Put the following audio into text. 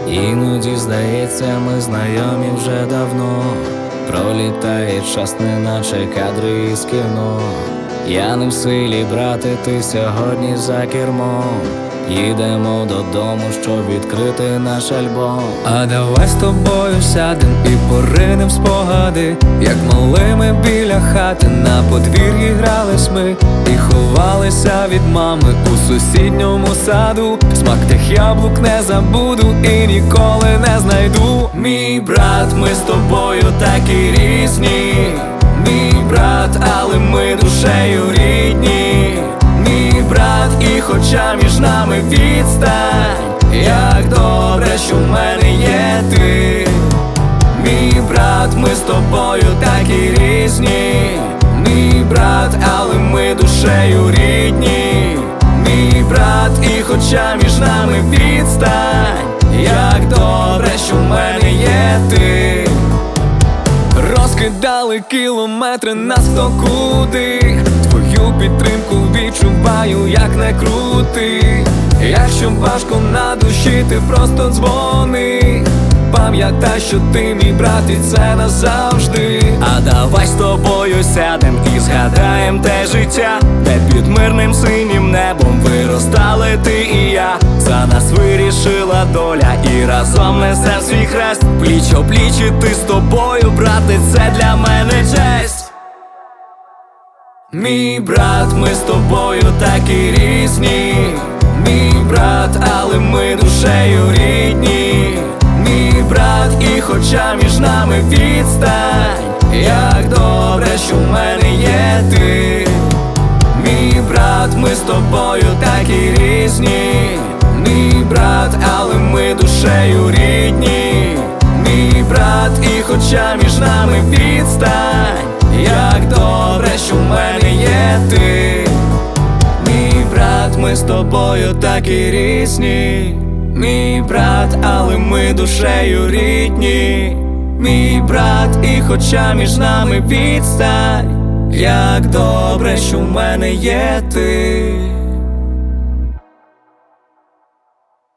Іноді здається, ми знайомі вже давно. Пролітає час, неначе кадри із кіно. Я не в силі, брате, ти сьогодні за кермом. Їдемо додому, щоб відкрити наш альбом. А давай з тобою сядем і поринем в спогади, як малими біля хати на подвір'ї грались ми і ховалися від мами у сусідньому саду. Смак тих яблук не забуду і ніколи не знайду. Мій брат, ми з тобою такі різні. Мій брат, але ми душею рідні. Мій брат, і хоча між нами відстань, як добре, що в мене є ти. Мій брат, ми з тобою такі різні. Мій брат, але ми душею рідні. Мій брат, і хоча між нами відстань, як добре, що в мене є ти. Розкидали кілометри нас хто куди. Твою підтримку відчуваю, як не крути. Якщо важко на душі, ти просто дзвони. Пам'ятай, що ти мій брат, і це назавжди. А давай з тобою сядем і згадаєм те життя, де під мирним синім небом виростали ти і я. За нас вирішила доля і разом несем свій хрест. Пліч-о-пліч іти з тобою, брате, це для мене честь. Мій брат, ми з тобою такі різні. Мій брат, але ми душею рідні. Мій брат, і хоча між нами відстань, як добре, що в мене є ти. Мій брат, ми з тобою такі різні. Мій брат, але ми душею рідні. Мій брат, і хоча між нами відстань, як добре, що в мене є ти. Мій брат, ми з тобою такі різні. Мій брат, але ми душею рідні. Мій брат, і хоча між нами відстань, як добре, що в мене є ти.